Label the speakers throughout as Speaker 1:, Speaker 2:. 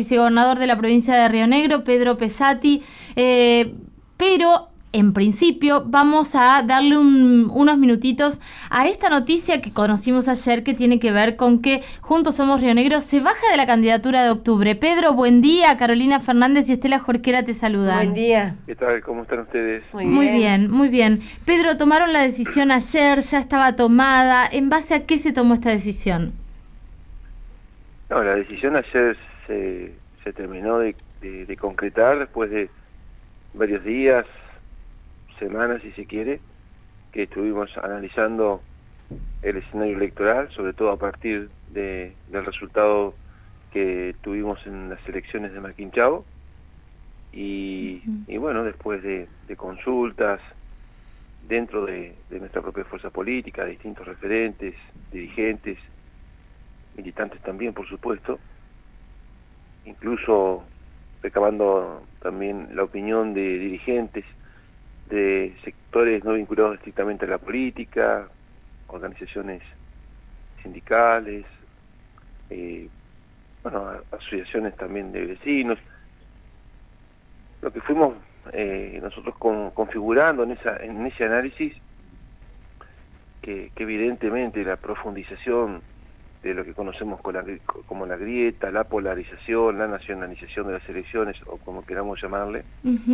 Speaker 1: vicegobernador de la provincia de Río Negro, Pedro Pesati, pero en principio vamos a darle unos minutitos a esta noticia que conocimos ayer, que tiene que ver con que Juntos Somos Río Negro se baja de la candidatura de octubre. Pedro, buen día. Carolina Fernández y Estela Jorquera te saludan.
Speaker 2: Buen día.
Speaker 3: ¿Qué tal? ¿Cómo están ustedes?
Speaker 1: Muy bien, muy bien. Pedro, tomaron la decisión ayer, ya estaba tomada. ¿En base a qué se tomó esta decisión?
Speaker 3: No, la decisión ayer se terminó de concretar después de varios días, semanas si se quiere, que estuvimos analizando el escenario electoral, sobre todo a partir del resultado que tuvimos en las elecciones de Maquinchao, y bueno, después de consultas dentro de nuestra propia fuerza política, de distintos referentes, dirigentes, militantes también, por supuesto, incluso recabando también la opinión de dirigentes de sectores no vinculados estrictamente a la política, organizaciones sindicales, asociaciones también de vecinos. Lo que fuimos nosotros configurando en ese análisis, que evidentemente la profundización de lo que conocemos como la grieta, la polarización, la nacionalización de las elecciones, o como queramos llamarle,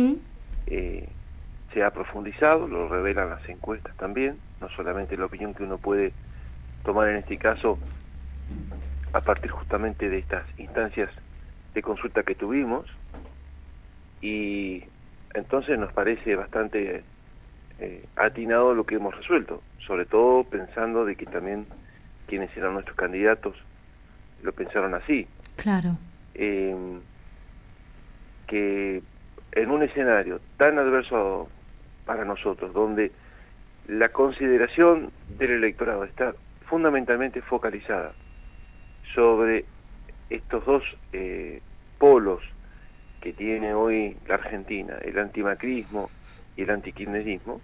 Speaker 3: se ha profundizado, lo revelan las encuestas también, no solamente la opinión que uno puede tomar en este caso a partir justamente de estas instancias de consulta que tuvimos, y entonces nos parece bastante atinado lo que hemos resuelto, sobre todo pensando de que también quienes eran nuestros candidatos lo pensaron así.
Speaker 1: Claro.
Speaker 3: Que en un escenario tan adverso para nosotros, donde la consideración del electorado está fundamentalmente focalizada sobre estos dos polos que tiene hoy la Argentina, el antimacrismo y el antikirchnerismo,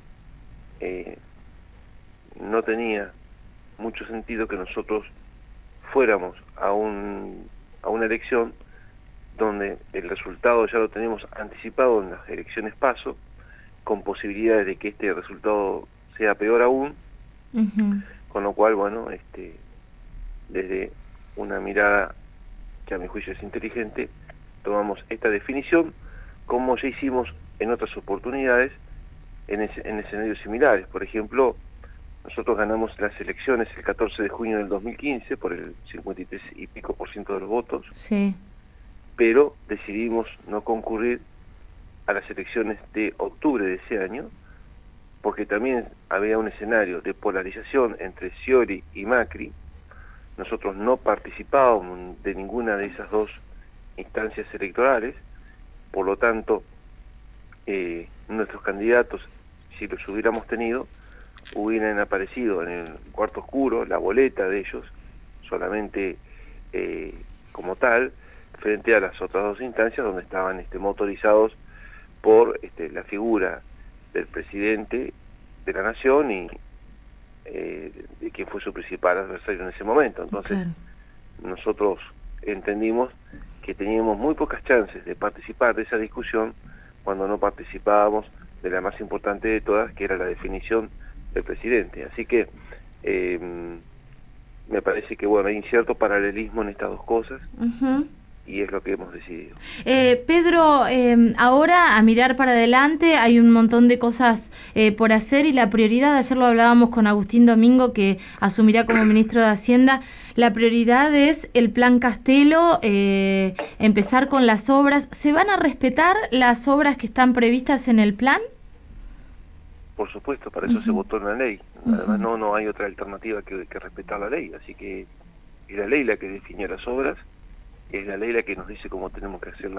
Speaker 3: no tenía mucho sentido que nosotros fuéramos a una elección donde el resultado ya lo tenemos anticipado en las elecciones PASO, con posibilidades de que este resultado sea peor aún, con lo cual, bueno, desde una mirada que a mi juicio es inteligente, tomamos esta definición, como ya hicimos en otras oportunidades, en escenarios similares. Por ejemplo, nosotros ganamos las elecciones el 14 de junio del 2015 por el 53 y pico % de los votos,
Speaker 1: sí,
Speaker 3: pero decidimos no concurrir a las elecciones de octubre de ese año, porque también había un escenario de polarización entre Scioli y Macri. Nosotros no participábamos de ninguna de esas dos instancias electorales, por lo tanto, nuestros candidatos, si los hubiéramos tenido, hubieran aparecido en el cuarto oscuro, la boleta de ellos, solamente como tal, frente a las otras dos instancias donde estaban motorizados por la figura del presidente de la nación y de quien fue su principal adversario en ese momento. Entonces, claro, nosotros entendimos que teníamos muy pocas chances de participar de esa discusión cuando no participábamos de la más importante de todas, que era la definición del presidente. Así que me parece que bueno, hay un cierto paralelismo en estas dos cosas, y es lo que hemos decidido.
Speaker 1: Pedro, ahora a mirar para adelante hay un montón de cosas por hacer, y la prioridad, ayer lo hablábamos con Agustín Domingo, que asumirá como ministro de Hacienda, la prioridad es el Plan Castelo, empezar con las obras. ¿Se van a respetar las obras que están previstas en el plan?
Speaker 3: Por supuesto, para eso se votó en la ley. Además no hay otra alternativa que respetar la ley, así que es la ley la que define las obras, es la ley la que nos dice cómo tenemos que hacer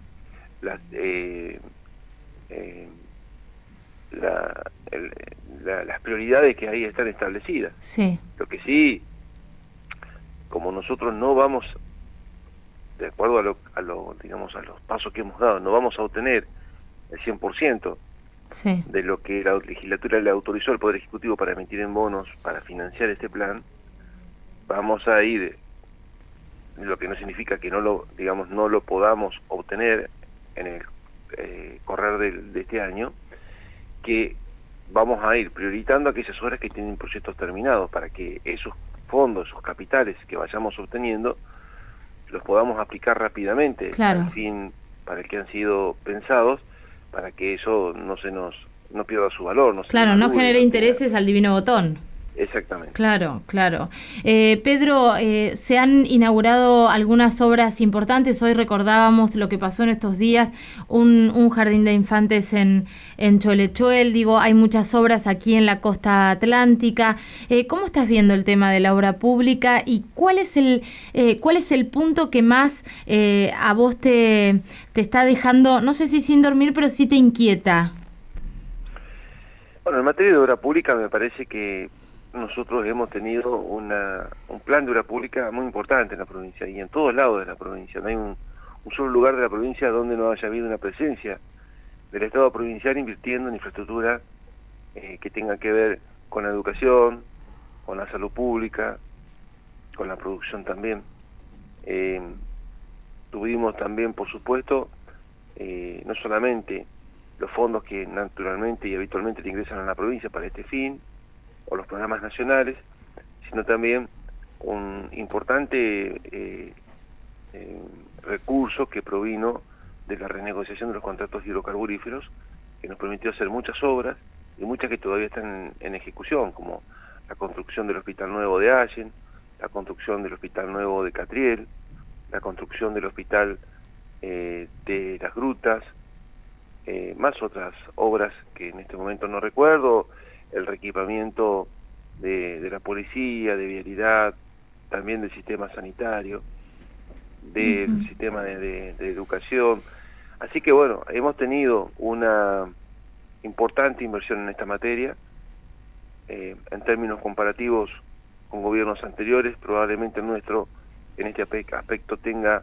Speaker 3: las prioridades que ahí están establecidas.
Speaker 1: Sí.
Speaker 3: Lo que sí, como nosotros no vamos, de acuerdo a los pasos que hemos dado, no vamos a obtener el 100%
Speaker 1: sí,
Speaker 3: de lo que la legislatura le autorizó al Poder Ejecutivo para emitir en bonos para financiar este plan, vamos a ir lo que no significa que no lo, digamos, no lo podamos obtener en el correr de este año, que vamos a ir priorizando aquellas obras que tienen proyectos terminados para que esos fondos, esos capitales que vayamos obteniendo, los podamos aplicar rápidamente al fin para el que han sido pensados, para que eso no pierda su valor.
Speaker 1: No genere intereses al divino botón.
Speaker 3: Exactamente.
Speaker 1: Claro. Pedro, se han inaugurado algunas obras importantes. Hoy recordábamos lo que pasó en estos días, un jardín de infantes en Cholechuel. Hay muchas obras aquí en la costa atlántica. ¿Cómo estás viendo el tema de la obra pública y cuál es el punto que más a vos te está dejando, no sé si sin dormir, pero sí te inquieta?
Speaker 3: Bueno, en materia de obra pública me parece que nosotros hemos tenido un plan de obra pública muy importante en la provincia y en todos lados de la provincia. No hay un solo lugar de la provincia donde no haya habido una presencia del Estado provincial invirtiendo en infraestructura que tenga que ver con la educación, con la salud pública, con la producción también. Tuvimos también, por supuesto, no solamente los fondos que naturalmente y habitualmente te ingresan a la provincia para este fin, o los programas nacionales, sino también un importante recurso que provino de la renegociación de los contratos hidrocarburíferos, que nos permitió hacer muchas obras, y muchas que todavía están en ejecución, como la construcción del Hospital Nuevo de Allen, la construcción del Hospital Nuevo de Catriel, la construcción del Hospital de Las Grutas, más otras obras que en este momento no recuerdo, el reequipamiento de la policía, de vialidad, también del sistema sanitario, del sistema de educación. Así que bueno, hemos tenido una importante inversión en esta materia, en términos comparativos con gobiernos anteriores. Probablemente el nuestro en este aspecto tenga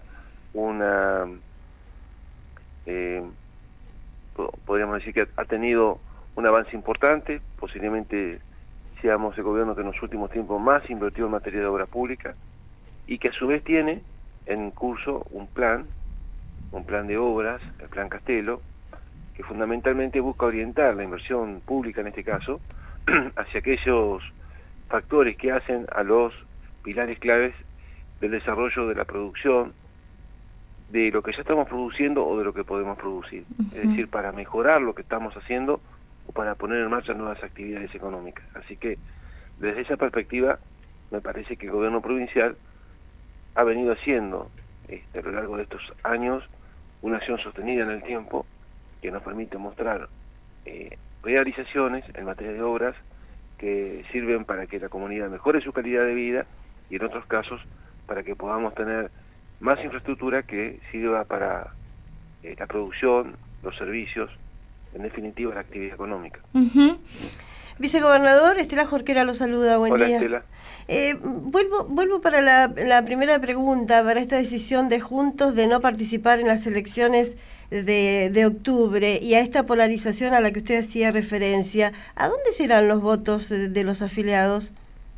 Speaker 3: podríamos decir que ha tenido un avance importante. Posiblemente seamos el gobierno que en los últimos tiempos más invirtió en materia de obra pública y que a su vez tiene en curso un plan de obras, el Plan Castelo, que fundamentalmente busca orientar la inversión pública en este caso hacia aquellos factores que hacen a los pilares claves del desarrollo de la producción, de lo que ya estamos produciendo o de lo que podemos producir. Es decir, para mejorar lo que estamos haciendo o para poner en marcha nuevas actividades económicas. Así que, desde esa perspectiva, me parece que el gobierno provincial ha venido haciendo, a lo largo de estos años, una acción sostenida en el tiempo que nos permite mostrar realizaciones en materia de obras que sirven para que la comunidad mejore su calidad de vida y en otros casos para que podamos tener más infraestructura que sirva para la producción, los servicios, en definitiva la actividad económica.
Speaker 2: Vicegobernador, Estela Jorquera lo saluda, buen día.
Speaker 3: Hola, Estela.
Speaker 2: Vuelvo para la primera pregunta, para esta decisión de Juntos de no participar en las elecciones de octubre y a esta polarización a la que usted hacía referencia. ¿A dónde serán los votos de los afiliados?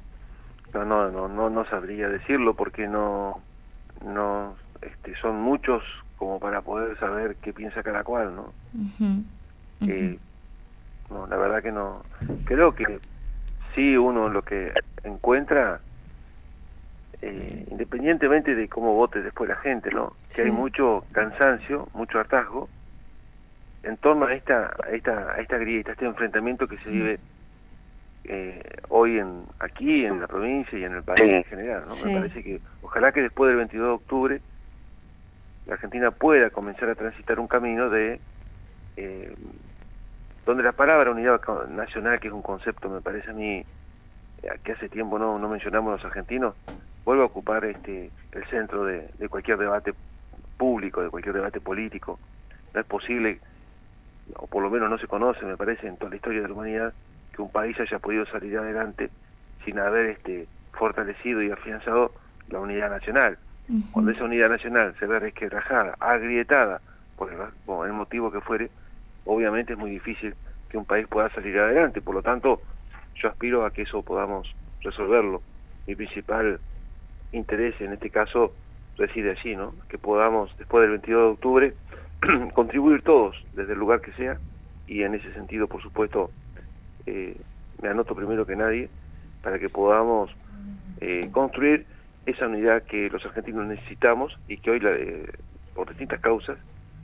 Speaker 3: No sabría decirlo porque no son muchos como para poder saber qué piensa cada cual, ¿no? No, la verdad que no. Creo que sí, uno lo que encuentra, independientemente de cómo vote después la gente, ¿no? Que hay mucho cansancio, mucho hartazgo en torno a esta grieta, este enfrentamiento que se vive hoy aquí en la provincia y en el país en general, ¿no? Me parece que ojalá que después del 22 de octubre la Argentina pueda comenzar a transitar un camino de donde la palabra unidad nacional, que es un concepto, me parece a mí, que hace tiempo no mencionamos los argentinos, vuelve a ocupar el centro de cualquier debate público, de cualquier debate político. No es posible, o por lo menos no se conoce, me parece, en toda la historia de la humanidad, que un país haya podido salir adelante sin haber fortalecido y afianzado la unidad nacional. Cuando esa unidad nacional se ve resquebrajada, agrietada, por el motivo que fuere, obviamente es muy difícil que un país pueda salir adelante. Por lo tanto, yo aspiro a que eso podamos resolverlo. Mi principal interés en este caso reside allí, ¿no? Que podamos, después del 22 de octubre, contribuir todos, desde el lugar que sea, y en ese sentido, por supuesto, me anoto primero que nadie, para que podamos construir esa unidad que los argentinos necesitamos y que hoy, por distintas causas,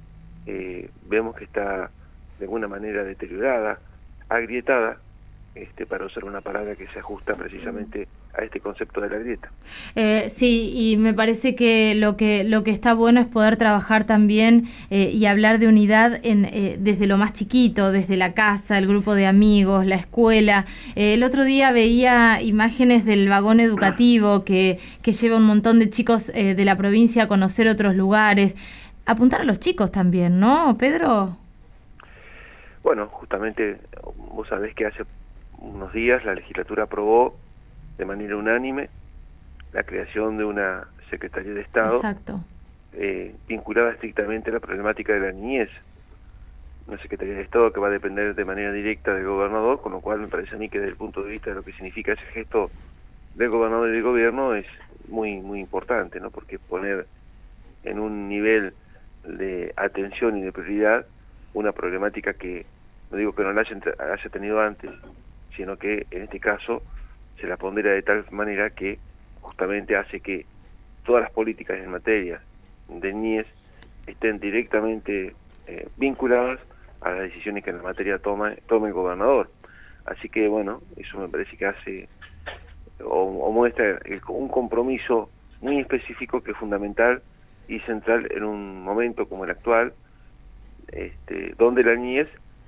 Speaker 3: vemos que está de alguna manera deteriorada, agrietada, para usar una palabra que se ajusta precisamente a este concepto de la grieta.
Speaker 1: Sí, y me parece que lo que está bueno es poder trabajar también y hablar de unidad desde lo más chiquito, desde la casa, el grupo de amigos, la escuela. El otro día veía imágenes del vagón educativo que lleva un montón de chicos de la provincia a conocer otros lugares. Apuntar a los chicos también, ¿no, Pedro?
Speaker 3: Bueno, justamente vos sabés que hace unos días la legislatura aprobó de manera unánime la creación de una Secretaría de Estado.
Speaker 1: Exacto.
Speaker 3: Vinculada estrictamente a la problemática de la niñez. Una Secretaría de Estado que va a depender de manera directa del gobernador, con lo cual me parece a mí que desde el punto de vista de lo que significa ese gesto del gobernador y del gobierno es muy muy importante, ¿no? Porque poner en un nivel de atención y de prioridad una problemática que, no digo que no la haya tenido antes, sino que en este caso se la pondera de tal manera que justamente hace que todas las políticas en materia de niñez estén directamente vinculadas a las decisiones que en la materia tome el gobernador. Así que bueno, eso me parece que hace o muestra un compromiso muy específico que es fundamental y central en un momento como el actual, donde la niñez,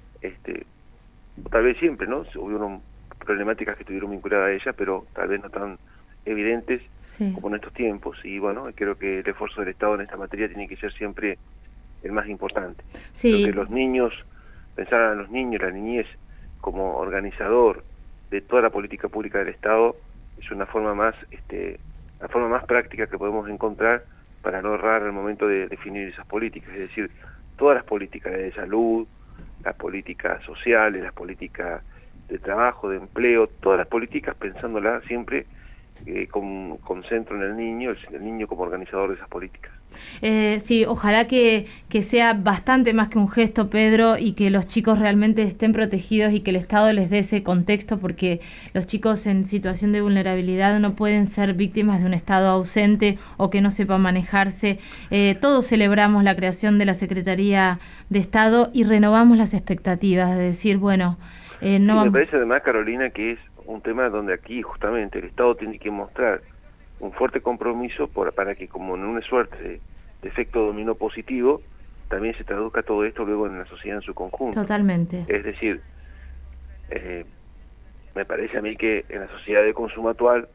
Speaker 3: tal vez siempre, ¿no? Hubieron problemáticas que estuvieron vinculadas a ella, pero tal vez no tan evidentes como en estos tiempos. Y bueno, creo que el esfuerzo del Estado en esta materia tiene que ser siempre el más importante. Creo que los niños, pensar a los niños, la niñez, como organizador de toda la política pública del Estado, es una forma más, la forma más práctica que podemos encontrar para no errar al momento de definir esas políticas. Es decir, todas las políticas de salud, las políticas sociales, las políticas de trabajo, de empleo, todas las políticas pensándolas siempre con centro en el niño como organizador de esas políticas.
Speaker 1: Sí, ojalá que sea bastante más que un gesto, Pedro, y que los chicos realmente estén protegidos y que el Estado les dé ese contexto, porque los chicos en situación de vulnerabilidad no pueden ser víctimas de un Estado ausente o que no sepa manejarse. Todos celebramos la creación de la Secretaría de Estado y renovamos las expectativas de decir, bueno, no
Speaker 3: me parece además, Carolina, que es un tema donde aquí justamente el Estado tiene que mostrar un fuerte compromiso para que, como en una suerte de efecto dominó positivo, también se traduzca todo esto luego en la sociedad en su conjunto.
Speaker 1: Totalmente.
Speaker 3: Es decir, me parece a mí que en la sociedad de consumo actual,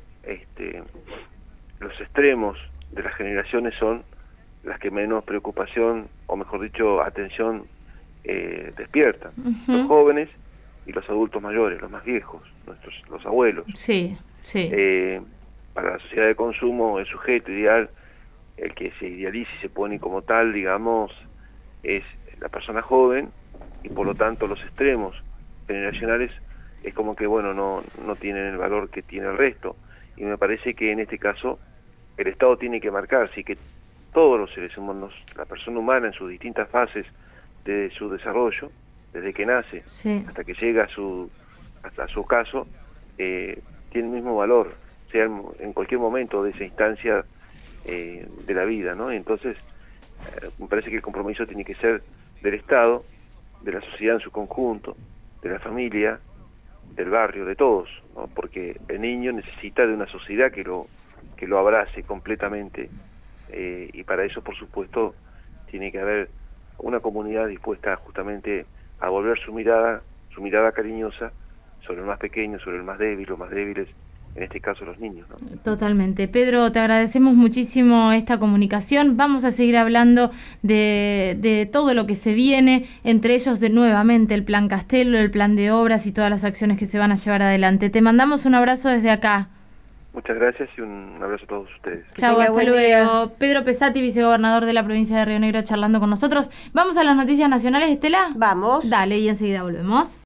Speaker 3: los extremos de las generaciones son las que menos preocupación, o mejor dicho, atención despiertan. Los jóvenes y los adultos mayores, los más viejos, los abuelos.
Speaker 1: Sí.
Speaker 3: Para la sociedad de consumo, el sujeto ideal, el que se idealiza y se pone como tal, digamos, es la persona joven, y por lo tanto los extremos generacionales es como que, bueno, no tienen el valor que tiene el resto. Y me parece que en este caso el Estado tiene que marcarse, y que todos los seres humanos, la persona humana en sus distintas fases de su desarrollo, desde que nace hasta que llega hasta su caso, tiene el mismo valor, sea en cualquier momento de esa instancia de la vida, ¿no? Entonces, me parece que el compromiso tiene que ser del Estado, de la sociedad en su conjunto, de la familia, del barrio, de todos, ¿no? Porque el niño necesita de una sociedad que lo abrace completamente, y para eso, por supuesto, tiene que haber una comunidad dispuesta justamente a volver su mirada cariñosa sobre el más pequeño, sobre el más débil, los más débiles, en este caso los niños, ¿no?
Speaker 1: Totalmente. Pedro, te agradecemos muchísimo esta comunicación. Vamos a seguir hablando de todo lo que se viene, entre ellos nuevamente el Plan Castelo, el plan de obras y todas las acciones que se van a llevar adelante. Te mandamos un abrazo desde acá.
Speaker 3: Muchas gracias y un abrazo a todos ustedes.
Speaker 1: Chau, hasta luego. Pedro Pesati, vicegobernador de la provincia de Río Negro, charlando con nosotros. Vamos a las noticias nacionales, Estela.
Speaker 2: Vamos.
Speaker 1: Dale, y enseguida volvemos.